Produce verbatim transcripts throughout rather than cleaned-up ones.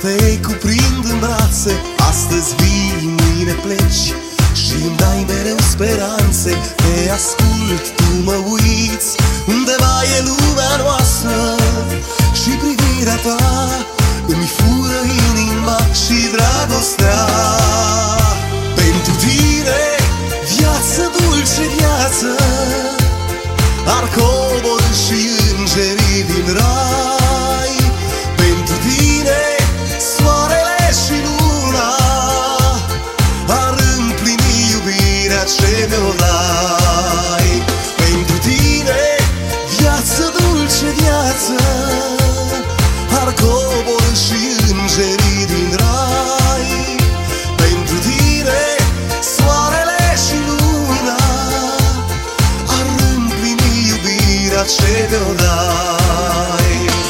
te cuprind în brațe. Astăzi vii, mâine pleci și îmi dai mereu speranțe. Te ascult, tu mă uiți, undeva e lumea noastră și privirea ta îmi fură inima și dragostea. Pentru tine, viață dulce, viață, ar coborî și îngerii din rai. Pentru tine, soarele și luna ar împlini iubirea ce mi-o dai. Pentru tine, viață dulce, viață, ar coborî și îngerii din rai. Pentru tine, soarele și luna ar împlini iubirea ce mi-o dai.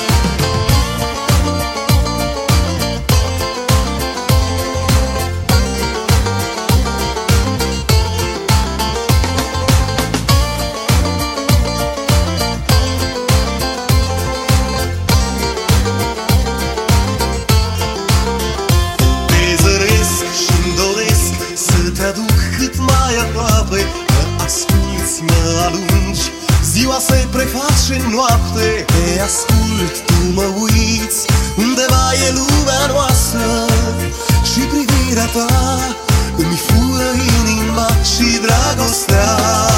Te aduc cât mai aproape, mă asculți, mă alungi, ziua se preface în noapte. Te ascult, tu mă uiți, undeva e lumea noastră și privirea ta îmi fură inima și dragostea.